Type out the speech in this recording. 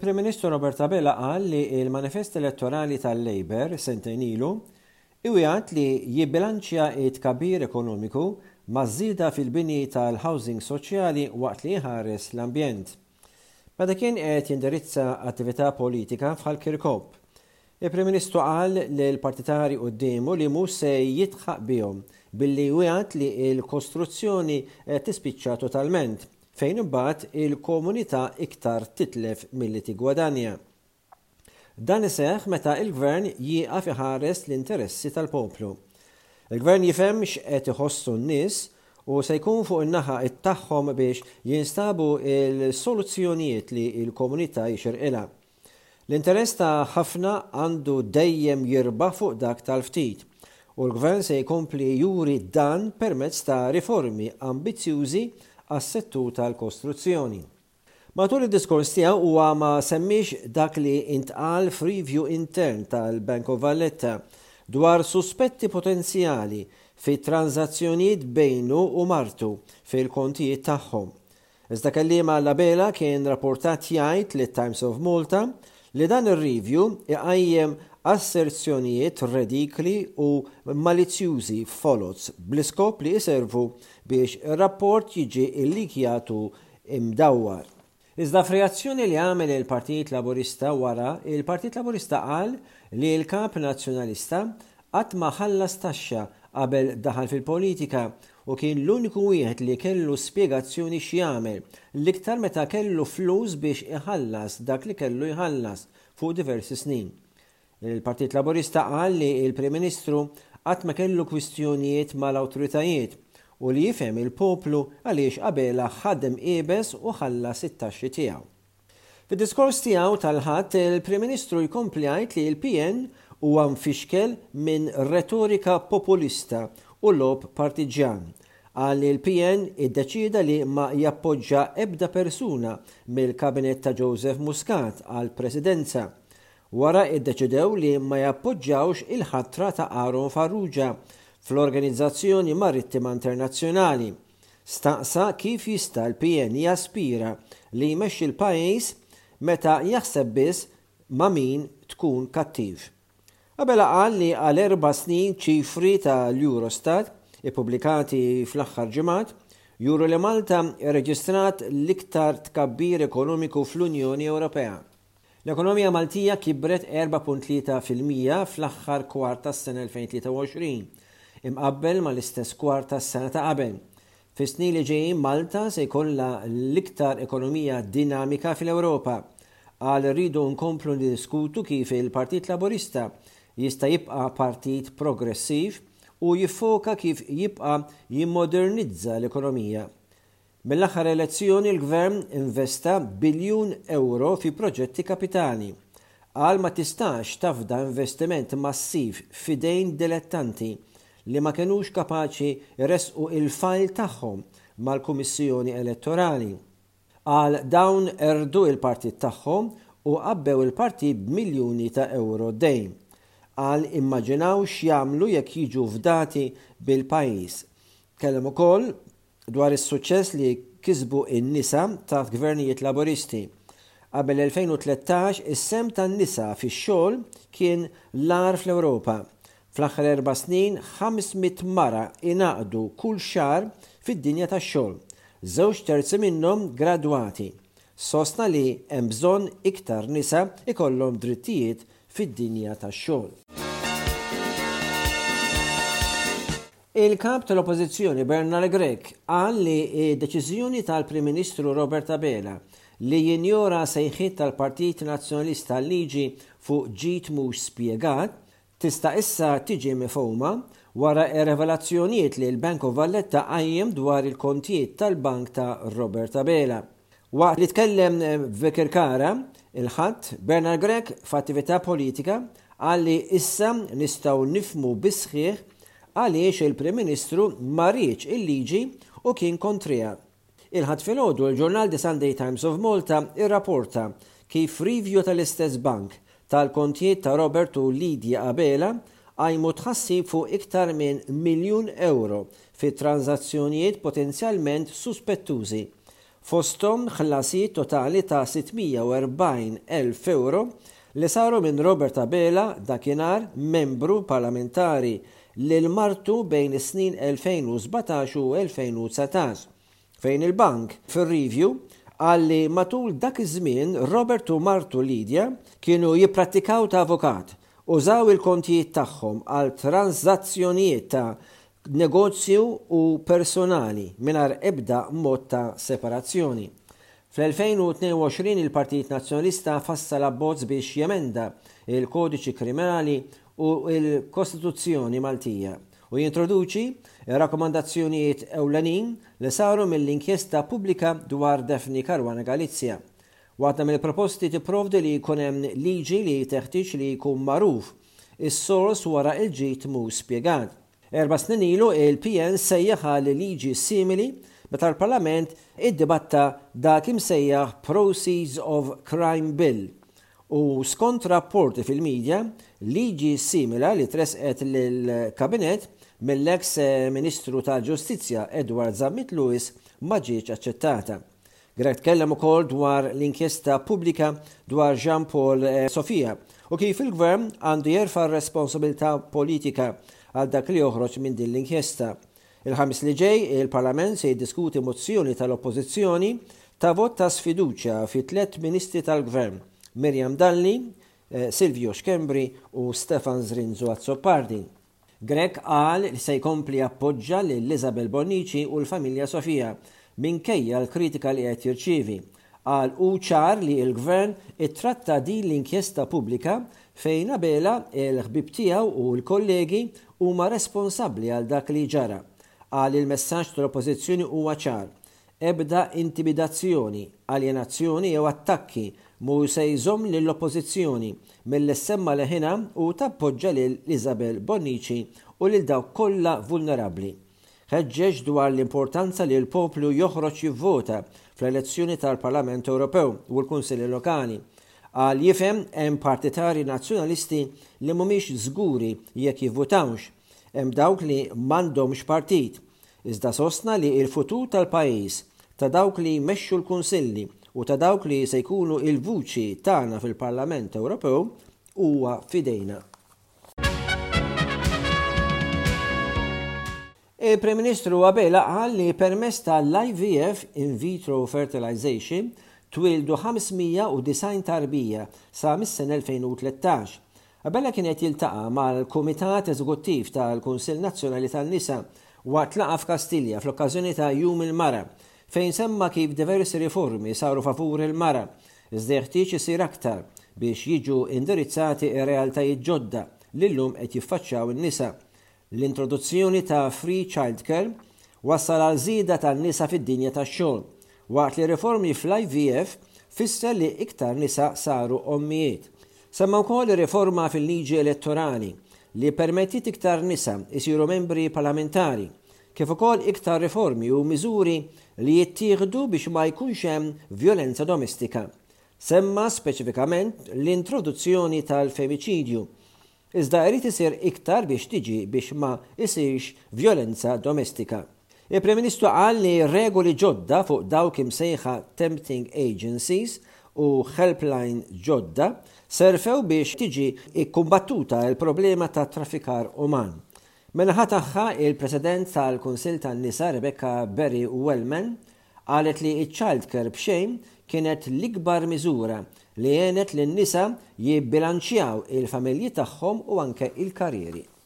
Il-Prim Ministru Robert Abela qal li il-manifest elettorali tal-Labor sentejn ilu iwiegħed li jibbilanċja t-tkabbir ekonomiku maż-żieda fil-bini tal-housing soċjali waqt li jħares l-ambjent. Meta kien qed jindirizza attività politika bħal Kirkop, il-Prim Ministru qal li l-partitari qudiemu li mhux se jitħaq bihom billi wiegħed li l-kostruzzjoni tispiċċa totalment fejn imbagħad il-komunità iktar titlef milli tigwadanja. Dan iseħħ meta l-Gvern jieqaf iħares l-interessi tal-poplu. Il-Gvern jifhem x'qed iħossu n-nies u se jkun fuq in-naħa tagħhom biex jinstabu l-soluzzjonijiet li l-komunità jixirqilha. L-interess ta' ħafna għandu dejjem jirbaħ fuq dak tal-ftit u l-Gvern se jkompli juri dan permezz ta' riformi ambizzjużi għas-settur tal-kostruzzjoni. Matul id-diskors tiegħu huwa ma semmix dak li intqal f'review intern tal-Bank of Valletta dwar suspetti potenzjali fi tranzazzjonijiet bejnu u martu fil-kontijiet tagħhom. Iżda kelliema l-Abela kien rapportat jgħid lit Times of Malta li dan ir-review iqajjem asserzjonijiet redikli u malizzjużi folots bl-iskop li jservu biex ir-rapport jiġi illikjatu imdawwar. Iżda f'reazzjoni li għamel il-Partit Laburista wara, il-Partit Laburista qal li l-Kap Nazzjonalista qatt ma ħallas taxxa qabel daħal fil-politika u kien l-uniku wieħed li kellu spjegazzjoni x'jagħmel l-iktar meta kellu flus biex iħallas dak li kellu jħallas fuq diversi snin. Il-Partit Laburista qal li il-Prim Ministru qatt ma kellu kwistjonijiet mal-awtoritajiet u li jifhem il-poplu għaliex Abela ħaddem qiebes u ħallas it-taxxi tiegħu. Fid-diskors tiegħu tal-Ħadd il-Prim Ministru jkompli jgħid li l-PN huwa mfixkel minn retorika populista u lob partiġan. Qal li l-PN iddeċida li ma jappoġġa ebda persuna mill-kabinet ta' Joseph Muscat għall-Presidenza. Wara iddeċidew li ma jappoġġawx il-ħatra ta' Aaron Farrugia fl-Organizzazzjoni Marittima Internazzjonali. Staqsa kif jista' l-PN jaspira li jmexxi l-pajjiż meta jaħseb biss ma' min tkun kattiv. Abela qal li għal 4 snin ċifri tal-Eurostat ippubblikati fl-aħħar ġimgħat juru li Malta rreġistrat l-iktar tkabbir ekonomiku fl-Unjoni Ewropea. L-ekonomija Maltija kibret 4.3% fl-aħħar kwart tas-sena 2023, imqabbel mal-istess kwart tas-sena ta' qabel. Fis-snin li ġejjin Malta se jkollha l-iktar ekonomija dinamika fil-Ewropa. Qal rridu nkomplu niddiskutu kif il-Partit Laburista jista' jibqa' partit progressiv u jiffoka kif jibqa' jimmodernizza l-ekonomija. Mill-aħħar elezzjoni l-Gvern investa biljun euro fi proġetti kapitali. Qal ma tistax tafda investiment massiv f'idejn dilettanti li ma kenux kapaċi jresqu il-fajl tagħhom mal-Kummissjoni Elettorali. Qal dawn erdu il-partit tagħhom u qabbew il-partit b'miljuni ta' euro dejn. Qal immaġinaw x'jagħmlu jekk jiġu fdati bil-pajjiż. Kellem ukoll dwar is-suċċess li kisbu in-nisa ta' gvernijiet Laburisti. Qabel 2013 is-sem tan-nisa fix-xogħol kien l-agħar fl-Ewropa. Fl-aħħar 4 snin 500 mara ingħaqdu kull xahar fid-dinja tax-xogħol. 2/3 minnhom gradwati. Sostna li hemm bżonn iktar nisa ikollhom drittijiet fid-dinja tax-xogħol. Il-kap tal-Oppożizzjoni Bernard Grech qal li d-deċiżjoni tal-Prim Ministru Robert Abela li jinjora sejħiet tal-Partit Nazzjonalista liġi fuq ġid mhux spjegat tista' issa tiġi mifhuma wara revelazzjonijiet li l-Bank of Valletta qajjem dwar il-kontijiet tal-bank ta' Robert Abela. Waqt li tkellem f'Kirkara, il-Ħadd Bernard Grech f'attività politika qal li issa nistgħu nifhmu bisħieħ għaliex il-Prim Ministru ma rridx il-liġi u kien kontrija. Il-Ħadd filgħodu l-ġurnal The Sunday Times of Malta irrapporta kif review tal-istess bank tal-kontijiet ta' Robert u Lydia Abela għajmu tħassib fuq iktar minn €1,000,000 fi tranzazzjonijiet potenzjalment suspettużi fosthom ħlasijiet totali ta' 640,000 euro li saru minn Robert Abela dakinhar membru parlamentari lil martu bejn is-snin 2017 u 2019 fejn il-bank fir-review għalli matul dak iż-żmien Robert u martu Lidja kienu jipprattikaw ta' avukat, użaw il-kontijiet tagħhom għal transazzjonijiet ta' negozju u personali mingħajr ebda mod ta' separazzjoni. Fl-2022 il-Partit Nazzjonalista fassal abbozz biex jemenda il-Kodiċi Kriminali u il-Kostituzzjoni Maltija u jintroduċi rakkomandazzjonijiet ewlenin li saru mill-inkjesta pubblika dwar Daphne Caruana Galizia. Waħda mill-proposti tipprovdi li jkun hemm liġi li teħtieġ li jkun magħruf is-sors wara il-ġid mhu spjegat. 4 snin ilu il-PN sejjaħ għal liġi simili meta l-Parlament iddibatta dak imsejjaħ Proceeds of Crime Bill u skont rapporti fil-medja liġi simila li tresqet lill-Kabinet mill-eks Ministru tal-Ġustizzja Edward Zammit Lewis ma ġietx aċċettata. Greg tkellem ukoll dwar l-inkjesta pubblika dwar Jean Paul Sofia u kif il-Gvern għandu jerfa' r-responsabilità politika għal dak li joħroġ minn din l-inkjesta. Il-ħamis li ġej il-Parlament se jiddiskuti mozzjoni tal-Oppożizzjoni ta' vot ta' sfiduċja fi 3 ministri tal-Gvern, Miriam Dalli, Silvio Xkembri u Stefan Zrinzu Azzopardi. Greg qal li se jkompli appoġġa lil Isabel Bonnici u l-familja Sofia minkejja l-kritika li qed jirċievi. Qal hu ċar li l-Gvern ittratta din l-inkjesta pubblika fejn Abela il-ħbib tiegħu u l-kollegi huma responsabbli għal dak li ġara. Qal il-messaġġ tal-Oppożizzjoni huwa ċar. Ebda intimidazzjoni, alienazzjoni jew attakki mhu se jżomm lill-Oppożizzjoni milli semma leħinha u tappoġġa lil Isabel Bonnici u lil dawk kollha vulnerabbli. Ħeġġeġ dwar l-importanza li l-poplu joħroġ jivvota fl-elezzjoni tal-Parlament Ewropew u l-Kunsilli Lokali. Qal jifhem hemm partitari nazzjonalisti li mhumiex żguri jekk jivvotawx. Hemm dawk li m'għandhomx partit. Iżda sostna li l-futur tal-pajjiż ta' dawk li jmexxu l-Kunsilli u ta' dawk li se jkunu il-vuċi tagħna fil-Parlament Ewropew huwa fidejna. Il-Prim Ministru Abela qal li permezz tal-IVF in vitro fertilization twildu 590 tarbija sa mis-sena 2013. Abela kienet jiltaqa' mal-Kumitat Eżekuttiv tal-Kunsill Nazzjonali tan-Nisa waqt laqgħa f'Kastilja fl-okkażjoni ta' Jum il-Mara fejn semma kif diversi riformi saru favur il-mara, iżda jeħtieġ isir aktar biex jiġu indirizzati ir-realtajiet ġodda li llum qed jiffaċċjaw in-nisa. L-introduzzjoni ta' free childcare wassal għal żieda tan-nisa fid-dinja tax-xogħol, waqt li riformi fl-IVF fisser li iktar nisa saru ommijiet. Semma wkoll riforma fil-liġi elettorali li permettit iktar nisa isiru membri parlamentari, kif ukoll iktar riformi u miżuri li jittieħdu biex ma jkunx hemm violenza domestika. Semma speċifikament l-introduzzjoni tal-femiċidju. Iżda jrid isir iktar biex tiġi biex ma isirx violenza domestika. Il-Prim Ministru qal li regoli ġodda fuq dawk imsejħa tempting agencies u helpline ġodda serfew biex tiġi ikkumbattuta il-problema ta' traffikar uman. Minnaħa tagħha il-President tal-Kunsill tan-Nisa Rebecca Berry Wellman qalet li ch-childcare b'xejn kienet l-ikbar miżura li għenet lin-nisa jibbilanċjaw il-familji tagħhom u anke il-karrieri.